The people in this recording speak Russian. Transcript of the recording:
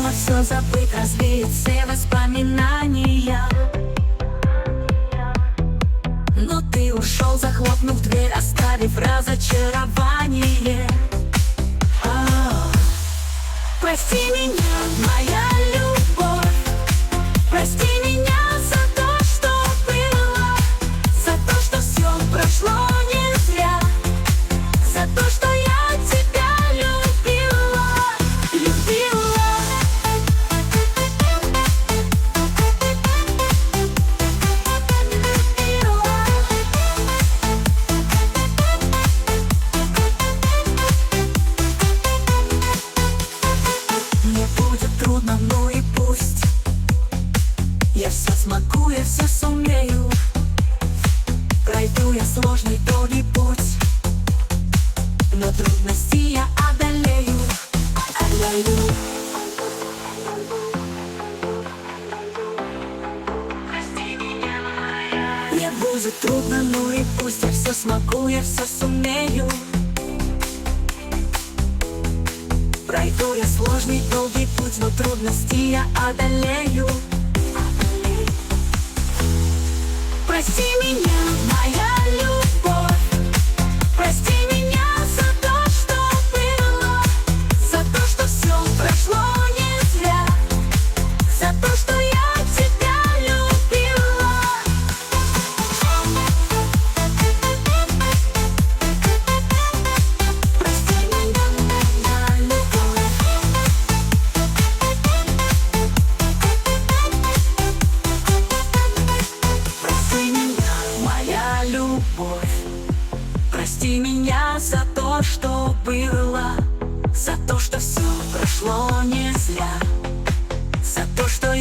хотела все забыть, развеять все воспоминания. Но ты ушел, захлопнув дверь, оставив разочарование. Прости меня, моя любовь, прости меня за то, что было, за то, что все прошло не зря, за то, что я тебя любила, любила. Мне будет трудно, ну и пусть. Я все смогу, я все сумею. Пройду я сложный долгий путь, но трудности я одолею, одолею. Мне будет трудно, ну и пусть. Я все смогу, я все сумею. Пройду я сложный долгий путь, но трудности я одолею. Прости меня, моя любовь, прости меня за то, что было, за то, что все прошло не зря, за то, что я тебя любила. Прости меня, моя любовь. Прости меня, моя любовь, прости меня за то, что было, за то, что все прошло не зря, за то, что